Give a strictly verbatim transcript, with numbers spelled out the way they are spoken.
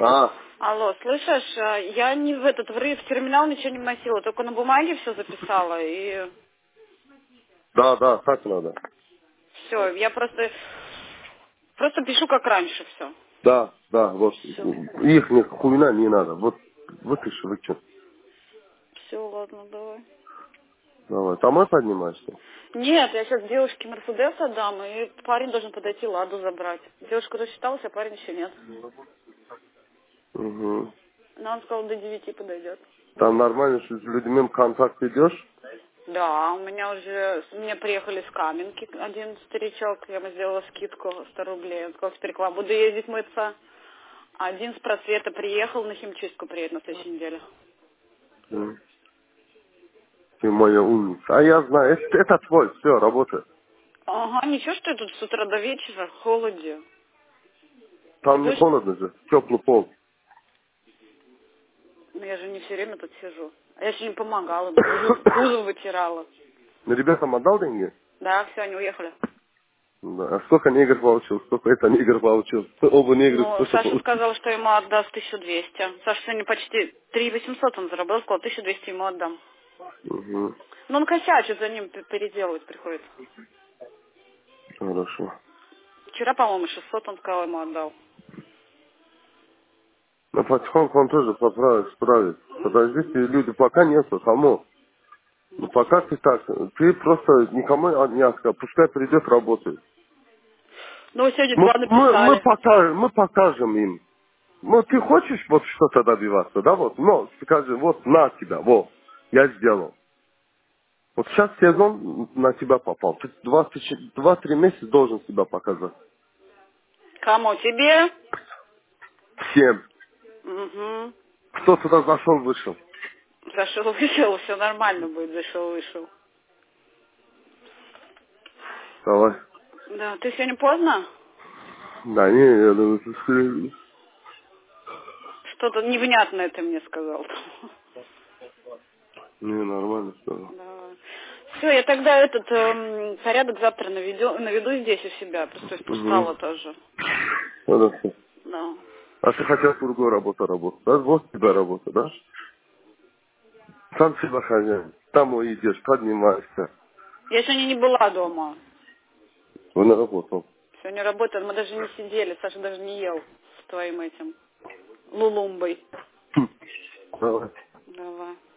А, Алло, слышишь, а, я не в этот в ры- в терминал ничего не вносила, только на бумаге все записала и да, да, так надо. все. Я просто просто пишу как раньше все. Да, да, вот. Все. Их не хуйня не надо. Вот, выпиши, выкинь. Все, ладно, давай. Давай. Домой поднимаешься? Нет, я сейчас девушке Мерседес отдам, и парень должен подойти Ладу забрать. Девушка рассчиталась, а парень еще нет. Угу. Но он сказал, до девяти подойдет. Там нормально, что с людьми в контакт идешь? Да, у меня уже, мне приехали с Каменки один старичок, я ему сделала скидку сто рублей. Он сказал, теперь к вам буду ездить мыться. Один с просвета приехал, на химчистку приедет на следующей неделе. М. Ты моя умница. А я знаю, это, это твой, все, работает. Ага, ничего, что я тут с утра до вечера в холоде. Ты Там не будешь? холодно же, теплый пол. Ну, я же не все время тут сижу. А я сегодня помогала им, кузов, кузов вытирала. Ребятам отдал деньги? Да, все, они уехали. Да. А сколько негр получил, сколько это негр получил? Оба негра Ну, сколько Саша получил? сказал, что ему отдаст тысячу двести. Саша сегодня почти три восемьсот он заработал, сказал, тысячу двести ему отдам. Угу. Но он косячит, за ним п- переделывать приходится. Хорошо. Вчера, по-моему, шестьсот он сказал, ему отдал. Но потихоньку он тоже поправит, справит. Подождите, люди пока нету, кому? Ну Ну, пока ты так, ты просто никому не отказывай, пускай придет работать. ну, сегодня Мы, два мы, мы, написали. покажем, мы покажем им. Ну, ты хочешь вот что-то добиваться, да, вот, ну, скажи, вот, на тебя, вот, я сделал. Вот сейчас сезон на тебя попал. Ты два-три месяца должен себя показать. Кому? Тебе? Всем. Угу. Кто туда зашел, вышел. Зашел, вышел, все нормально будет, зашел, вышел. Давай. Да, ты сегодня поздно? Да, не, я думаю, ты- Что-то невнятное ты мне сказал. не, нормально все. Да. Все, я тогда этот эм, порядок завтра наведу, наведу здесь у себя, просто Угу. устала тоже. Хорошо. Да. А ты хотел другую работу работать, да? Вот у тебя работа, да? Сам себя хозяин. Там уйдешь, поднимаешься. Я сегодня не была дома. Он работал. Сегодня работали, мы даже не сидели, Саша даже не ел с твоим этим лулумбой. Давай. Давай.